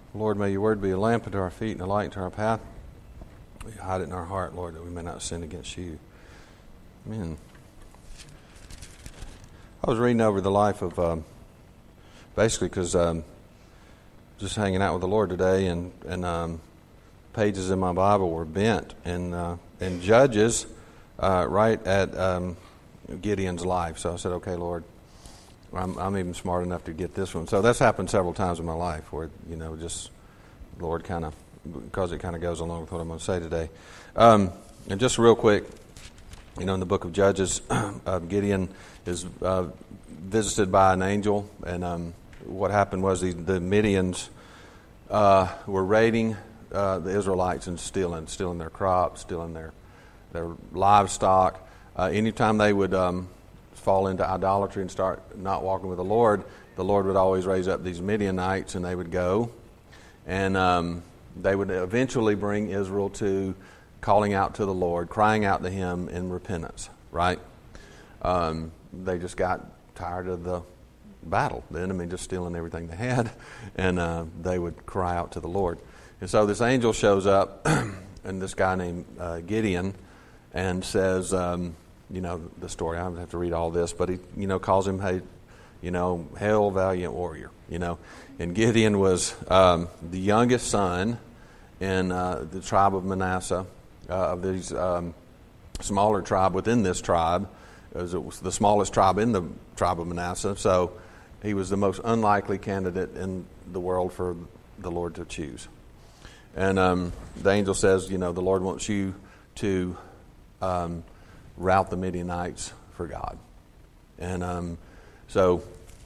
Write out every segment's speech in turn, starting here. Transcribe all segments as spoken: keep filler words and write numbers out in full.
Lord, may your word be a lamp unto our feet and a light unto our path. We hide it in our heart, Lord, that we may not sin against you. Amen. I was reading over the life of, um, basically because um, just hanging out with the Lord today, and, and um, pages in my Bible were bent, and, uh, and Judges uh, right at um, Gideon's life. So I said, okay, Lord, I'm, I'm even smart enough to get this one. So that's happened several times in my life where, you know, just the Lord kind of, because it kind of goes along with what I'm going to say today. Um, and just real quick, you know, in the book of Judges, uh, Gideon is uh, visited by an angel, and um, what happened was the, the Midians uh, were raiding uh, the Israelites and stealing, stealing their crops, stealing their their livestock. Uh, anytime they would um, fall into idolatry and start not walking with the Lord, the Lord would always raise up these Midianites, and they would go, and um, they would eventually bring Israel to calling out to the Lord, crying out to Him in repentance, right? Um, they just got tired of the battle, the enemy just stealing everything they had, and uh, they would cry out to the Lord. And so this angel shows up, and this guy named uh, Gideon, and says, um, you know, the story, I don't have to read all this, but he, you know, calls him, hey, you know, hail valiant warrior, you know. And Gideon was um, the youngest son in uh, the tribe of Manasseh, uh, of these um, smaller tribe within this tribe. It was, it was the smallest tribe in the tribe of Manasseh, so he was the most unlikely candidate in the world for the Lord to choose. And um, the angel says, you know, the Lord wants you to um, rout the Midianites for God. And um, so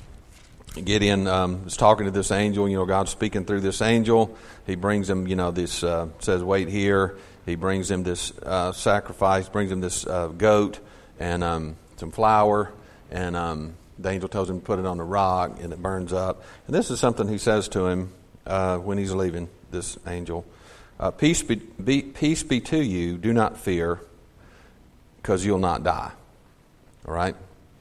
Gideon um, is talking to this angel. You know, God's speaking through this angel. He brings him, you know, this, uh, says, wait here. He brings him this uh, sacrifice, brings him this uh, goat and um, some flour. And um, the angel tells him to put it on the rock, and it burns up. And this is something he says to him uh, when he's leaving, this angel. Uh, peace be, be, peace be to you. Do not fear, because you'll not die. All right?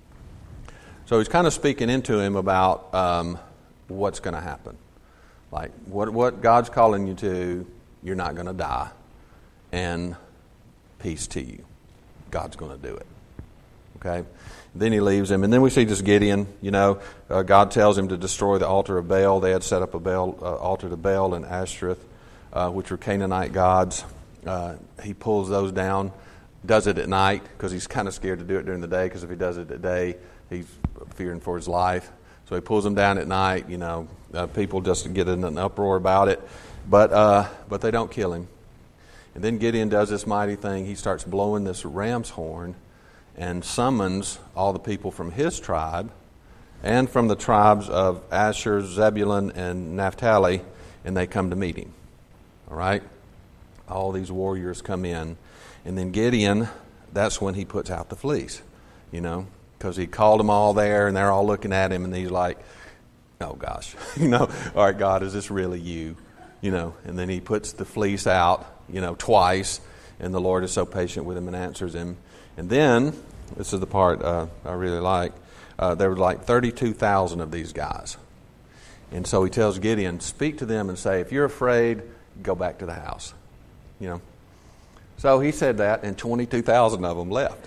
So he's kind of speaking into him about um, what's going to happen. Like, what what God's calling you to, you're not going to die. And peace to you. God's going to do it. Okay? Then he leaves him. And then we see this Gideon, you know, uh, God tells him to destroy the altar of Baal. They had set up a Baal, uh, altar to Baal and Ashtoreth, uh, which were Canaanite gods. Uh, he pulls those down, does it at night, because he's kind of scared to do it during the day, because if he does it at day, he's fearing for his life. So he pulls them down at night. You know, uh, people just get in an uproar about it, but uh, but they don't kill him. And then Gideon does this mighty thing. He starts blowing this ram's horn and summons all the people from his tribe and from the tribes of Asher, Zebulun, and Naphtali, and they come to meet him. All right? All these warriors come in. And then Gideon, that's when he puts out the fleece, you know, because he called them all there, and they're all looking at him, and he's like, oh, gosh, you know, all right, God, is this really you? You know, and then he puts the fleece out, you know, twice, and the Lord is so patient with him and answers him. And then, this is the part uh, I really like, uh, there were like thirty-two thousand of these guys. And so he tells Gideon, speak to them and say, if you're afraid, go back to the house, you know. So he said that, and twenty-two thousand of them left.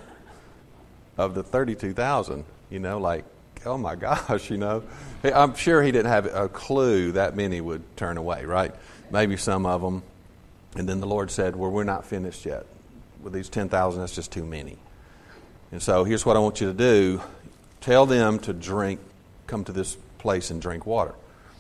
Of the thirty-two thousand, you know, like, oh my gosh, you know. I'm sure he didn't have a clue that many would turn away, right? Maybe some of them. And then the Lord said, well, we're not finished yet. With these ten thousand, that's just too many. And so here's what I want you to do. Tell them to drink, come to this place and drink water.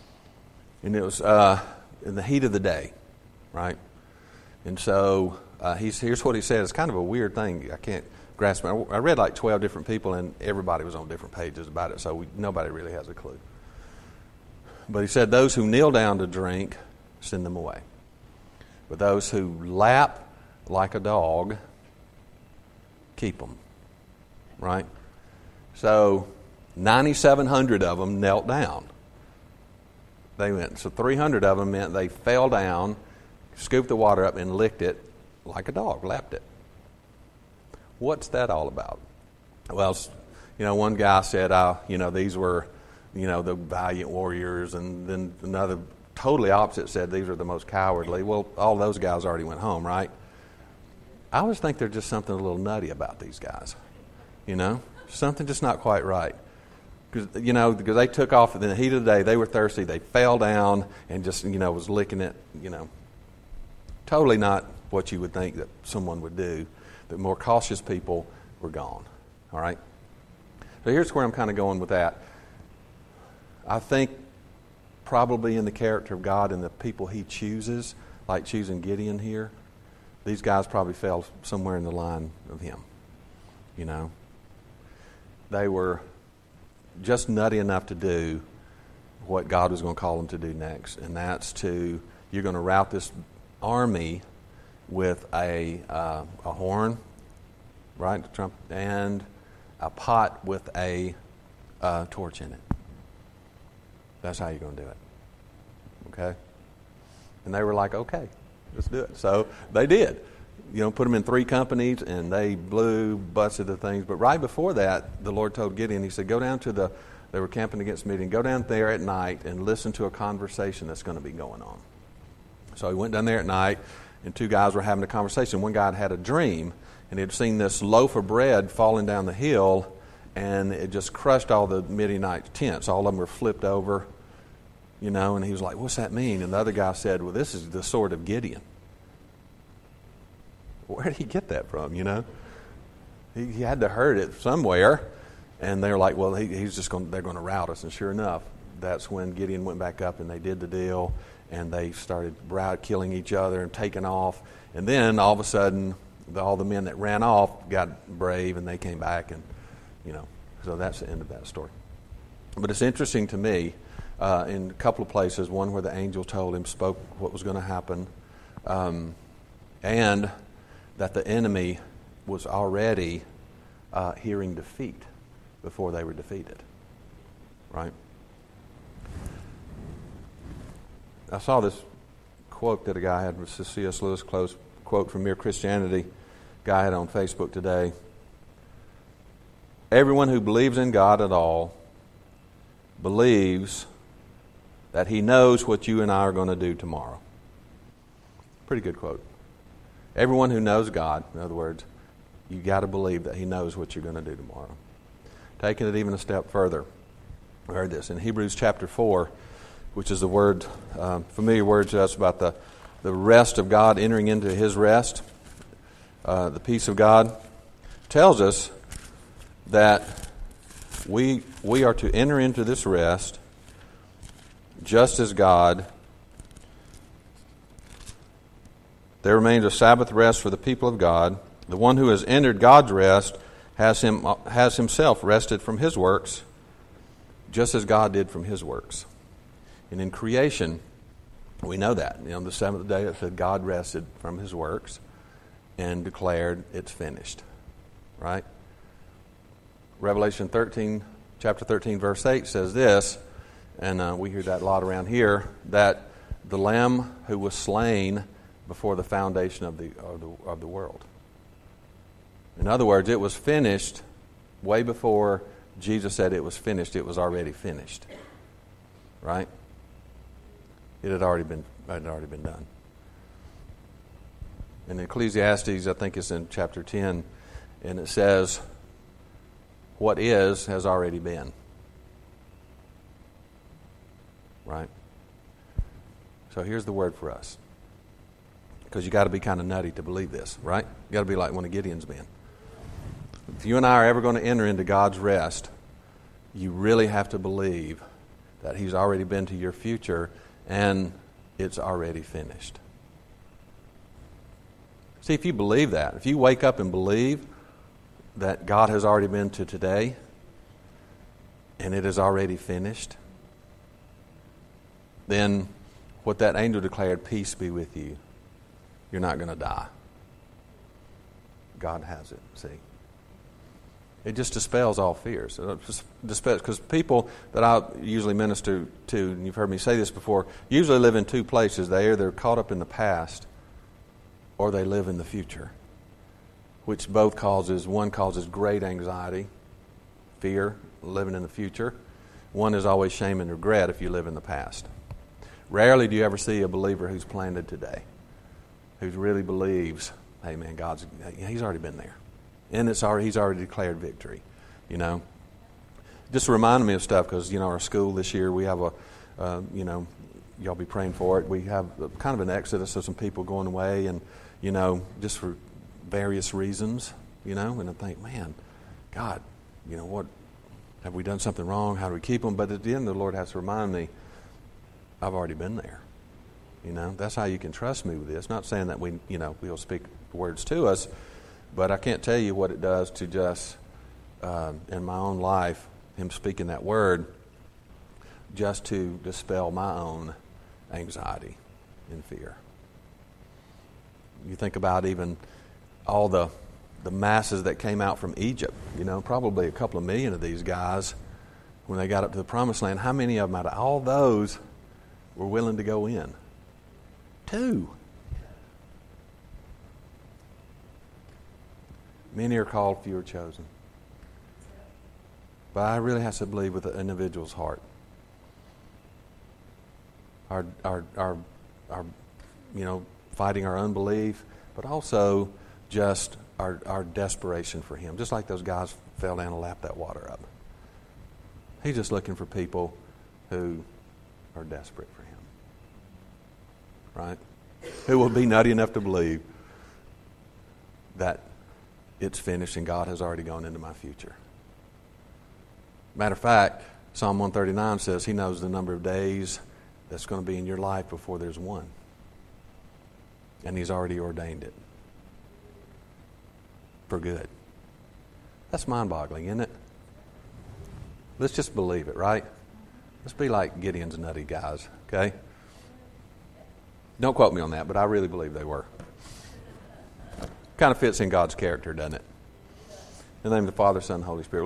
And it was uh, in the heat of the day, right? And so uh, he's, here's what he said. It's kind of a weird thing. I can't grasp it. I read like twelve different people, and everybody was on different pages about it, so we, nobody really has a clue. But he said, those who kneel down to drink, send them away. But those who lap like a dog, keep them. Right? So ninety-seven hundred of them knelt down. They went. So three hundred of them meant they fell down, scooped the water up, and licked it like a dog, lapped it. What's that all about? Well, you know, one guy said, uh, you know, these were, you know, the valiant warriors, and then another totally opposite said these are the most cowardly. Well, all those guys already went home, right? I always think there's just something a little nutty about these guys, you know? Something just not quite right. Because, you know, because they took off in the heat of the day. They were thirsty. They fell down and just, you know, was licking it, you know. Totally not what you would think that someone would do. The more cautious people were gone, all right? So here's where I'm kind of going with that. I think probably in the character of God and the people he chooses, like choosing Gideon here, these guys probably fell somewhere in the line of him, you know. They were just nutty enough to do what God was going to call them to do next, and that's to, you're going to rout this army with a uh, a horn, right, Trump, and a pot with a uh, torch in it. That's how you're going to do it, okay? And they were like, okay, let's do it. So they did. You know, put them in three companies, and they blew, busted the things. But right before that, the Lord told Gideon, he said, go down to the, they were camping against Midian, go down there at night and listen to a conversation that's going to be going on. So he went down there at night, and two guys were having a conversation. One guy had a dream, and he had seen this loaf of bread falling down the hill, and it just crushed all the Midianite tents. All of them were flipped over, you know, and he was like, what's that mean? And the other guy said, well, this is the sword of Gideon. Where did he get that from, you know? He, he had to heard it somewhere, and they're like, well, he, he's just going. They're going to rout us. And sure enough, that's when Gideon went back up, and they did the deal, and they started rout, killing each other and taking off. And then all of a sudden, the, all the men that ran off got brave, and they came back, and you know, so that's the end of that story. But it's interesting to me, uh, in a couple of places, one where the angel told him, spoke what was going to happen, um, and that the enemy was already uh, hearing defeat before they were defeated, right? I saw this quote that a guy had, was C S Lewis close quote from Mere Christianity, guy had on Facebook today. Everyone who believes in God at all believes that he knows what you and I are going to do tomorrow. Pretty good quote. Everyone who knows God, in other words, you got to believe that he knows what you're going to do tomorrow. Taking it even a step further, I heard this in Hebrews chapter four, which is the word, um, familiar word to us about the, the rest of God, entering into his rest, uh, the peace of God, tells us that we we are to enter into this rest just as God. There remains a Sabbath rest for the people of God. The one who has entered God's rest has him has himself rested from his works, just as God did from his works. And in creation, we know that. You know, the seventh day it said God rested from his works and declared it's finished. Right? Revelation thirteen, chapter thirteen, verse eight says this, and uh, we hear that a lot around here, that the Lamb who was slain before the foundation of the, of the of the world. In other words, it was finished way before Jesus said it was finished. It was already finished, right? It had already been it had already been done. In Ecclesiastes, I think it's in chapter ten, and it says, "What is has already been." Right. So here's the word for us. Because you got to be kind of nutty to believe this, right? You got to be like one of Gideon's men. If you and I are ever going to enter into God's rest, you really have to believe that he's already been to your future and it's already finished. See, if you believe that, if you wake up and believe that God has already been to today and it is already finished, then what that angel declared, peace be with you. You're not going to die. God has it, see. It just dispels all fears. It just dispels, because people that I usually minister to, and you've heard me say this before, usually live in two places. They either caught up in the past or they live in the future, which both causes, one causes great anxiety, fear, living in the future. One is always shame and regret if you live in the past. Rarely do you ever see a believer who's planted today, who really believes, hey man, God's, he's already been there. And it's already, he's already declared victory, you know. Just reminded me of stuff because, you know, our school this year, we have a, uh, you know, y'all be praying for it. We have a, kind of an exodus of some people going away and, you know, just for various reasons, you know. And I think, man, God, you know, what, have we done something wrong? How do we keep them? But at the end, the Lord has to remind me, I've already been there. You know, that's how you can trust me with this. Not saying that we, you know, He'll speak words to us, but I can't tell you what it does to just, uh, in my own life, Him speaking that word, just to dispel my own anxiety and fear. You think about even all the the masses that came out from Egypt. You know, probably a couple of million of these guys, when they got up to the Promised Land, how many of them out of all those were willing to go in? Two. Many are called, few are chosen. But I really have to believe with the individual's heart. Our, our, our, our, you know, fighting our unbelief, but also just our, our desperation for Him. Just like those guys fell down and lapped that water up. He's just looking for people who are desperate for Him. Right? Who will be nutty enough to believe that it's finished and God has already gone into my future. Matter of fact, Psalm one thirty-nine says He knows the number of days that's going to be in your life before there's one. And He's already ordained it. For good. That's mind-boggling, isn't it? Let's just believe it, right? Let's be like Gideon's nutty guys, okay? Don't quote me on that, but I really believe they were. Kind of fits in God's character, doesn't it? In the name of the Father, Son, and Holy Spirit.